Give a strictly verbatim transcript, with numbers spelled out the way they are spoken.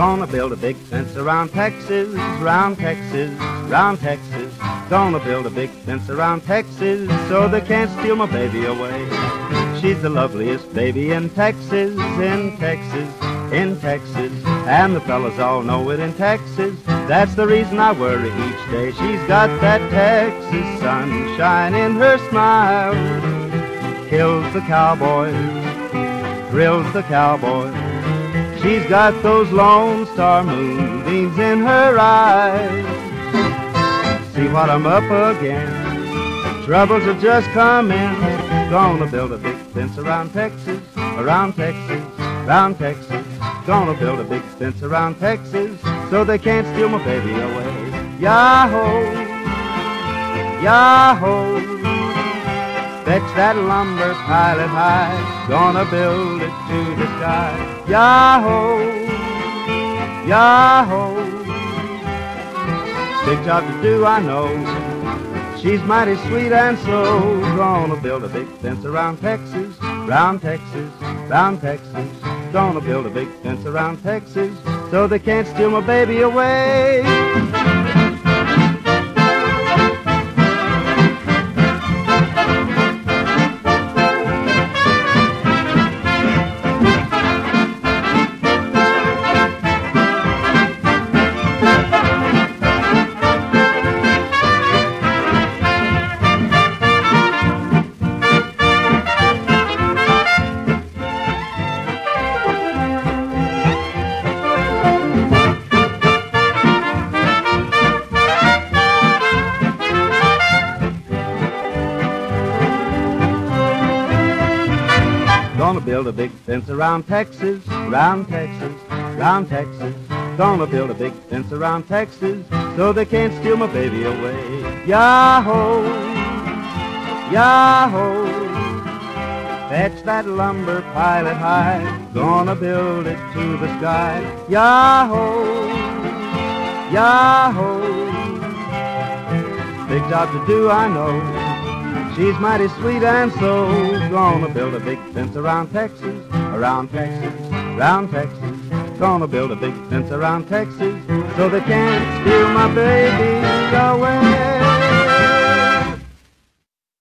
Gonna build a big fence around Texas, round Texas, round Texas. Gonna build a big fence around Texas so they can't steal my baby away. She's the loveliest baby in Texas, in Texas, in Texas. And the fellas all know it in Texas. That's the reason I worry each day. She's got that Texas sunshine in her smile. Kills the cowboy, thrills the cowboy. She's got those Lone Star moonbeams in her eyes. See what I'm up against, troubles have just come in. Gonna build a big fence around Texas, around Texas, around Texas. Gonna build a big fence around Texas so they can't steal my baby away. Yahoo, yahoo, fetch that lumber, pile it high. Gonna build it to the sky. Yahoo, yahoo, big job to do, I know. She's mighty sweet and so. Gonna build a big fence around Texas, round Texas, round Texas. Gonna build a big fence around Texas so they can't steal my baby away. Gonna build a big fence around Texas, round Texas, round Texas. Gonna build a big fence around Texas so they can't steal my baby away. Yahoo, yahoo, fetch that lumber, pile it high. Gonna build it to the sky. Yahoo, yahoo, big job to do, I know. She's mighty sweet and so. Gonna build a big fence around Texas, around Texas, around Texas. Gonna build a big fence around Texas so they can't steal my baby away.